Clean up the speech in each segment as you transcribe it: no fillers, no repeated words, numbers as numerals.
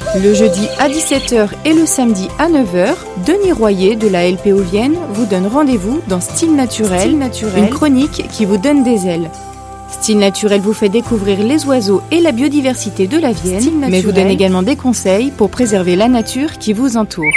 Le jeudi à 17h et le samedi à 9h, Denis Royer de la LPO Vienne vous donne rendez-vous dans Style Naturel, une chronique qui vous donne des ailes. Style Naturel vous fait découvrir les oiseaux et la biodiversité de la Vienne, mais vous donne également des conseils pour préserver la nature qui vous entoure.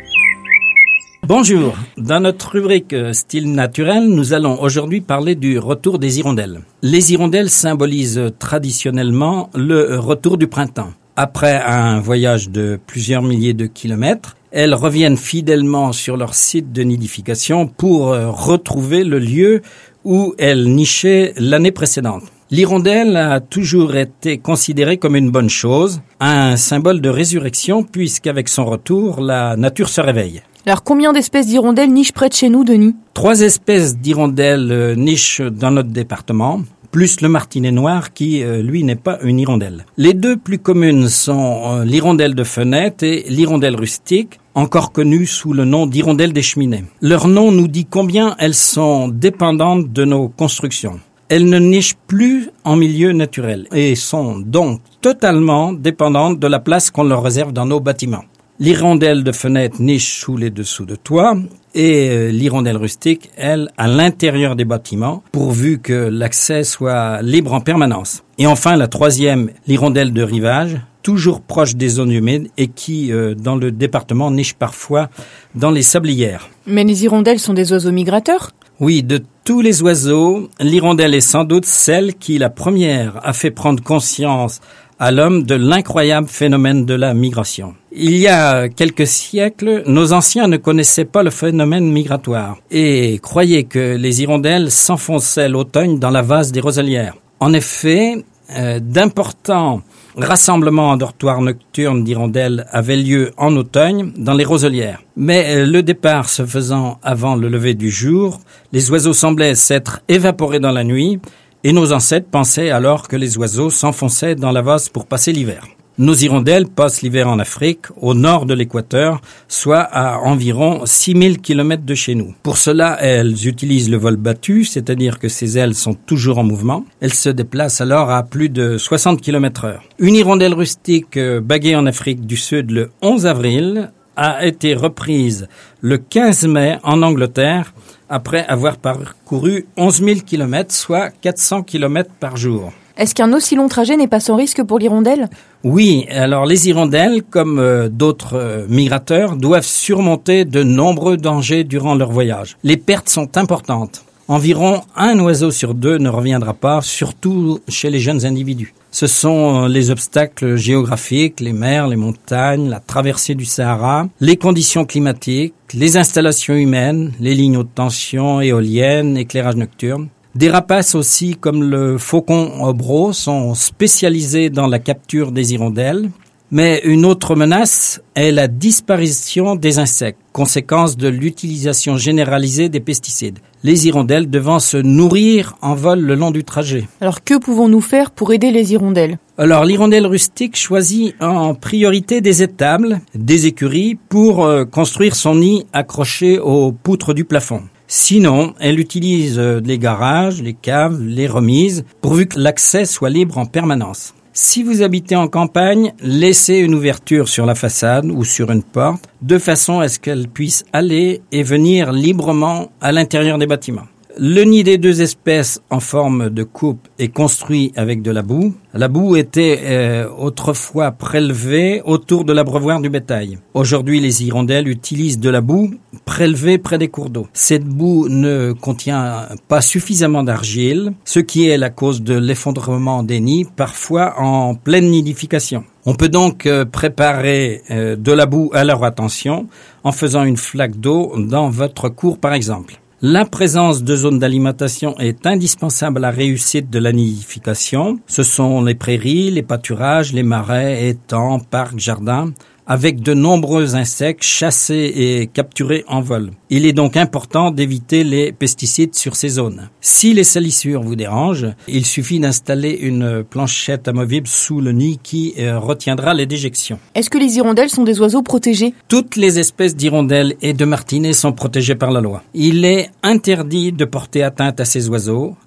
Bonjour, dans notre rubrique Style Naturel, nous allons aujourd'hui parler du retour des hirondelles. Les hirondelles symbolisent traditionnellement le retour du printemps. Après un voyage de plusieurs milliers de kilomètres, elles reviennent fidèlement sur leur site de nidification pour retrouver le lieu où elles nichaient l'année précédente. L'hirondelle a toujours été considérée comme une bonne chose, un symbole de résurrection puisqu'avec son retour, la nature se réveille. Alors combien d'espèces d'hirondelles nichent près de chez nous, Denis ? 3 espèces d'hirondelles nichent dans notre département, plus le martinet noir qui, lui, n'est pas une hirondelle. Les 2 plus communes sont l'hirondelle de fenêtre et l'hirondelle rustique, encore connue sous le nom d'hirondelle des cheminées. Leur nom nous dit combien elles sont dépendantes de nos constructions. Elles ne nichent plus en milieu naturel et sont donc totalement dépendantes de la place qu'on leur réserve dans nos bâtiments. L'hirondelle de fenêtre niche sous les dessous de toit et l'hirondelle rustique, elle, à l'intérieur des bâtiments, pourvu que l'accès soit libre en permanence. Et enfin, la 3e, l'hirondelle de rivage, toujours proche des zones humides et qui, dans le département, niche parfois dans les sablières. Mais les hirondelles sont des oiseaux migrateurs ? Oui, de tous les oiseaux, l'hirondelle est sans doute celle qui, la première, a fait prendre conscience à l'homme de l'incroyable phénomène de la migration. Il y a quelques siècles, nos anciens ne connaissaient pas le phénomène migratoire et croyaient que les hirondelles s'enfonçaient l'automne dans la vase des roselières. En effet, d'importants rassemblements en dortoirs nocturnes d'hirondelles avaient lieu en automne dans les roselières. Mais le départ se faisant avant le lever du jour, les oiseaux semblaient s'être évaporés dans la nuit et nos ancêtres pensaient alors que les oiseaux s'enfonçaient dans la vase pour passer l'hiver. Nos hirondelles passent l'hiver en Afrique, au nord de l'équateur, soit à environ 6000 km de chez nous. Pour cela, elles utilisent le vol battu, c'est-à-dire que ses ailes sont toujours en mouvement. Elles se déplacent alors à plus de 60 km/h. Une hirondelle rustique baguée en Afrique du Sud le 11 avril a été reprise le 15 mai en Angleterre après avoir parcouru 11 000 km, soit 400 km par jour. Est-ce qu'un aussi long trajet n'est pas sans risque pour l'hirondelle ? Oui, alors les hirondelles, comme d'autres migrateurs, doivent surmonter de nombreux dangers durant leur voyage. Les pertes sont importantes. Environ 1 oiseau sur 2 ne reviendra pas, surtout chez les jeunes individus. Ce sont les obstacles géographiques, les mers, les montagnes, la traversée du Sahara, les conditions climatiques, les installations humaines, les lignes haute tension, éoliennes, éclairage nocturne. Des rapaces aussi, comme le faucon obro, sont spécialisés dans la capture des hirondelles. Mais une autre menace est la disparition des insectes, conséquence de l'utilisation généralisée des pesticides. Les hirondelles devant se nourrir en vol le long du trajet. Alors que pouvons-nous faire pour aider les hirondelles ? Alors l'hirondelle rustique choisit en priorité des étables, des écuries pour construire son nid accroché aux poutres du plafond. Sinon, elle utilise les garages, les caves, les remises, pourvu que l'accès soit libre en permanence. Si vous habitez en campagne, laissez une ouverture sur la façade ou sur une porte, de façon à ce qu'elle puisse aller et venir librement à l'intérieur des bâtiments. Le nid des 2 espèces en forme de coupe est construit avec de la boue. La boue était autrefois prélevée autour de l'abreuvoir du bétail. Aujourd'hui, les hirondelles utilisent de la boue prélevée près des cours d'eau. Cette boue ne contient pas suffisamment d'argile, ce qui est la cause de l'effondrement des nids, parfois en pleine nidification. On peut donc préparer de la boue à leur attention en faisant une flaque d'eau dans votre cour par exemple. La présence de zones d'alimentation est indispensable à la réussite de la nidification. Ce sont les prairies, les pâturages, les marais, étangs, parcs, jardins, avec de nombreux insectes chassés et capturés en vol. Il est donc important d'éviter les pesticides sur ces zones. Si les salissures vous dérangent, il suffit d'installer une planchette amovible sous le nid qui retiendra les déjections. Est-ce que les hirondelles sont des oiseaux protégés ? Toutes les espèces d'hirondelles et de martinets sont protégées par la loi. Il est interdit de porter atteinte à ces oiseaux,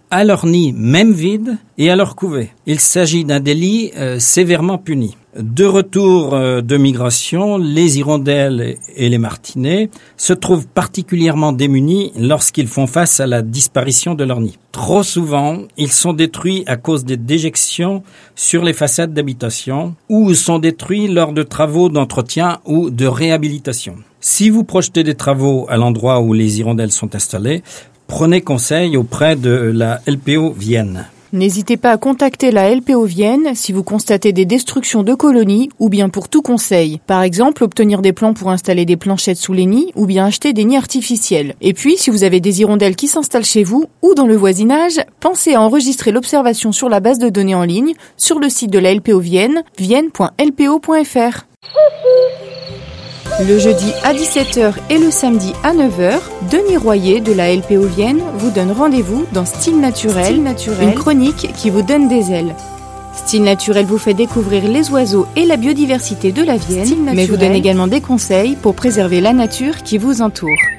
à leur nid même vide et à leur couvée. Il s'agit d'un délit sévèrement puni. De retour de migration, les hirondelles et les martinets se trouvent particulièrement démunis lorsqu'ils font face à la disparition de leur nid. Trop souvent, ils sont détruits à cause des déjections sur les façades d'habitation ou sont détruits lors de travaux d'entretien ou de réhabilitation. Si vous projetez des travaux à l'endroit où les hirondelles sont installées, prenez conseil auprès de la LPO Vienne. N'hésitez pas à contacter la LPO Vienne si vous constatez des destructions de colonies ou bien pour tout conseil. Par exemple, obtenir des plans pour installer des planchettes sous les nids ou bien acheter des nids artificiels. Et puis, si vous avez des hirondelles qui s'installent chez vous ou dans le voisinage, pensez à enregistrer l'observation sur la base de données en ligne sur le site de la LPO Vienne, vienne.lpo.fr. Le jeudi à 17h et le samedi à 9h, Denis Royer de la LPO Vienne vous donne rendez-vous dans Style Naturel, une chronique qui vous donne des ailes. Style Naturel vous fait découvrir les oiseaux et la biodiversité de la Vienne, mais vous donne également des conseils pour préserver la nature qui vous entoure.